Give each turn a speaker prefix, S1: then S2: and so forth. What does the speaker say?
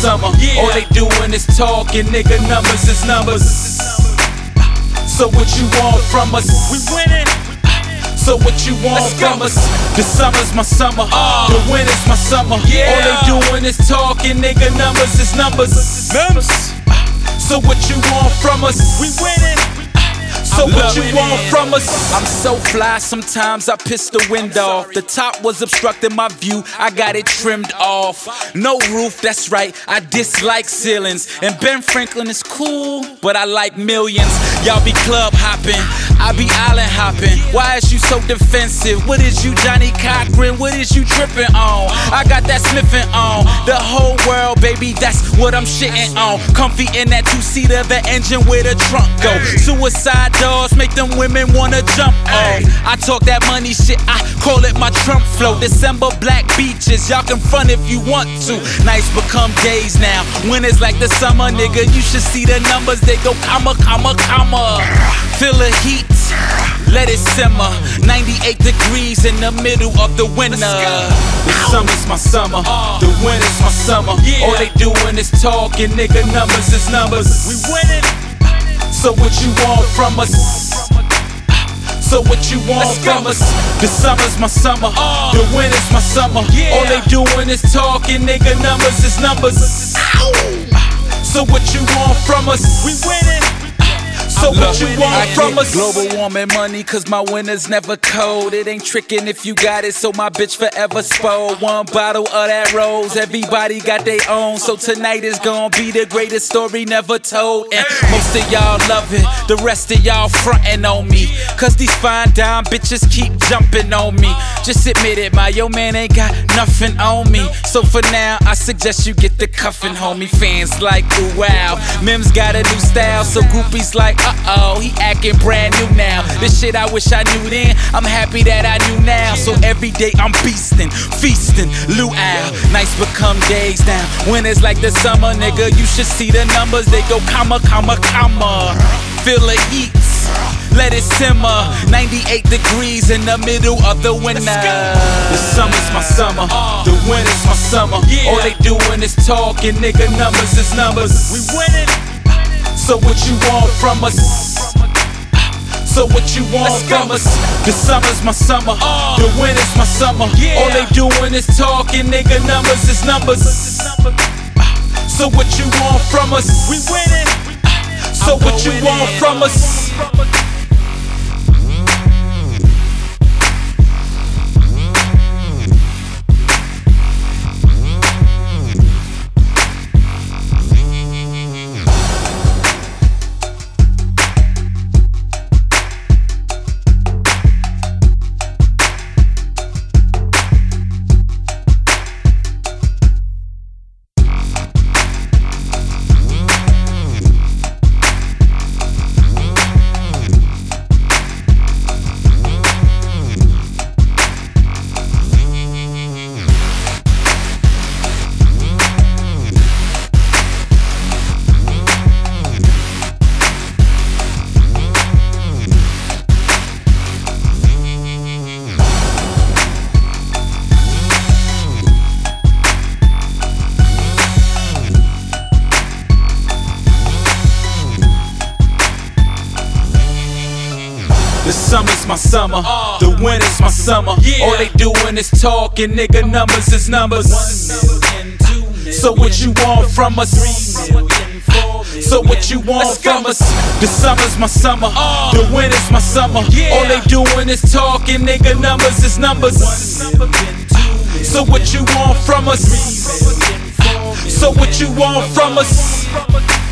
S1: summer. All they doing is talking, nigga, numbers is numbers. So what you want from us? We winning. So what you want from us? The summer's my summer, the winter's my summer. All they doing is talking, nigga, numbers is numbers. So what you want from us? We winning. So what you want from us? I'm so fly, sometimes I piss the wind off. The top was obstructing my view, I got it trimmed off. No roof, that's right, I dislike ceilings. And Ben Franklin is cool, but I like millions. Y'all be club hopping, I be island hopping. Why is you so defensive? What is you, Johnny Cochran? What is you tripping on? I got that Smithin' on. The whole world, baby, that's what I'm shitting on. Comfy in that two-seater, the engine where the trunk go. Suicide doors make them women wanna jump off. I talk that money shit, I call it my Trump flow. December black beaches, y'all can front if you want to. Nights become days now, winters like the summer, nigga. You should see the numbers, they go comma, comma, comma. Feel the heat, let it simmer. 98 degrees in the middle of the winter. The summer's my summer, the winter's my summer. All they doing is talking, nigga, numbers is numbers. We winning. So what you want from us? So what you want from us? The summer's my summer, the winter's my summer. All they doing is talking, nigga, numbers is numbers. So what you want from us? We winning. So what you want from us? Global warming money, cause my winter's never cold. It ain't tricking if you got it, so my bitch forever spoiled. One bottle of that rose, everybody got their own. So tonight is gonna be the greatest story never told. And most of y'all love it, the rest of y'all frontin' on me. Cause these fine dime bitches keep jumping on me. Just admit it, my yo man ain't got nothing on me. So for now, I suggest you get the cuffin', homie. Fans like, ooh wow, Mims got a new style, so groupies like, uh-oh, he acting brand new now. This shit I wish I knew then, I'm happy that I knew now. So every day I'm beastin', feastin', luau. Nights become days now, winters like the summer, nigga. You should see the numbers, they go comma, comma, comma. Feel the heat, let it simmer. 98 degrees in the middle of the winter. The summer's my summer, the winter's my summer. All they doing is talking, nigga, numbers is numbers. We winning. So what you want from us? So what you want from us? The summer's my summer, the winter's my summer. All they doing is talking, nigga, numbers is numbers. So what you want from us? We winning. So what you want from us? The summer's my summer, the winter's my summer. All they doing is talking, nigga, numbers is numbers. 1 million, 2 million. So what you want from us? 3 million, 4 million. So what you want from us? The summer's my summer, the winter's my summer. All they doing is talking, nigga, numbers is numbers. 1 million, 2 million. So what you want from us? 3 million, 4 million. So what you want from us?